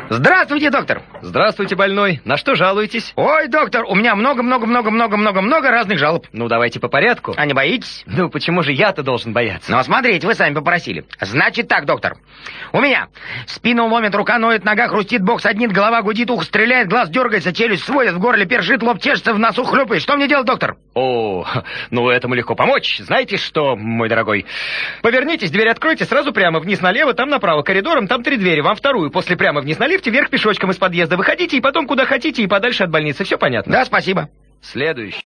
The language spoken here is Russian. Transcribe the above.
Здравствуйте, доктор. Здравствуйте, больной. На что жалуетесь? Ой, доктор, у меня много разных жалоб. Ну, давайте по порядку. А не боитесь? Ну, почему же я-то должен бояться? Ну, смотрите, вы сами попросили. Значит так, доктор. У меня спину ломит, рука ноет, нога хрустит, бок саднит, голова гудит, ухо стреляет, глаз дергается, челюсть сводит, в горле першит, лоб чешется, в носу хлюпает. Что мне делать, доктор? О, ну этому легко помочь. Знаете что, мой дорогой? Повернитесь, дверь откройте, сразу прямо вниз налево, там направо коридором, там 3 двери, вам вторую. После прямо вниз на лифте, вверх пешочком из подъезда. Выходите и потом куда хотите и подальше от больницы. Все понятно? Да, спасибо. Следующий.